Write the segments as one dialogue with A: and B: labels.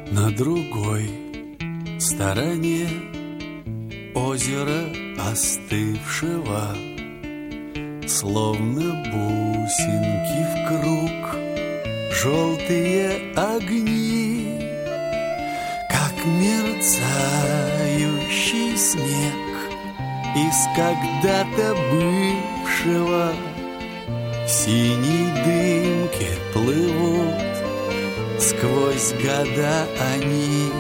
A: На другой стороне озера остывшего, словно бусинки в круг, желтые огни, как мерцающий снег из когда-то бывшего. В синей дымке плывут сквозь года они,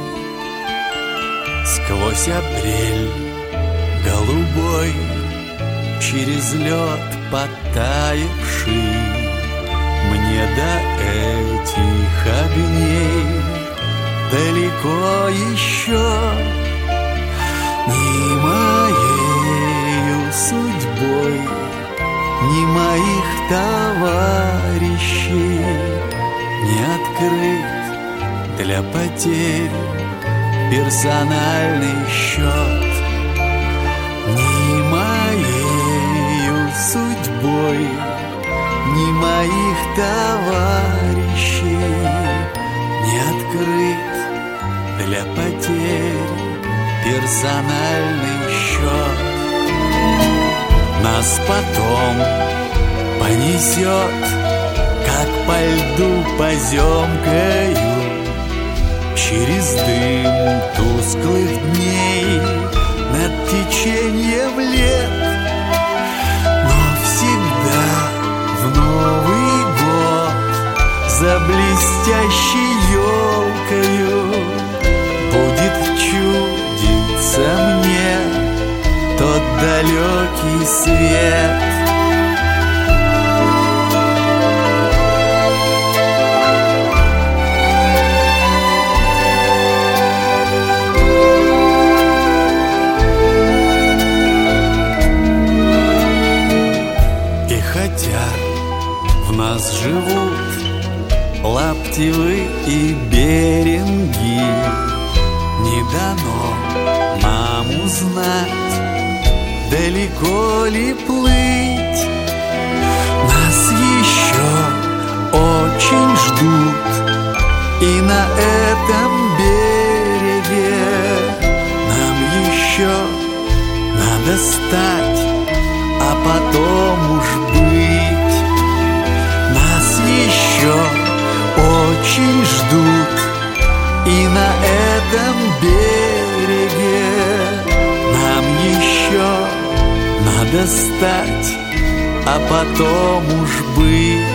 A: сквозь апрель голубой, через лед подтаявший. Мне до этих огней далеко еще. Ни моею судьбой, ни моих товарищей не открыт для потерь персональный счет. Ни моею судьбой, ни моих товарищей не открыт для потерь персональный счет. Нас потом понесет, как по льду поземкою, через дым тусклых дней над течением лет. Но всегда в Новый год за блестящей елкою будет чудиться мне тот далекий свет. В нас живут Лаптевы и Беринги, не дано нам узнать, далеко ли плыть. Нас еще очень ждут, и на этом береге нам еще надо стать, а потом уж быть. Нас еще очень ждут, и на этом береге нам еще надо стать, а потом уж быть.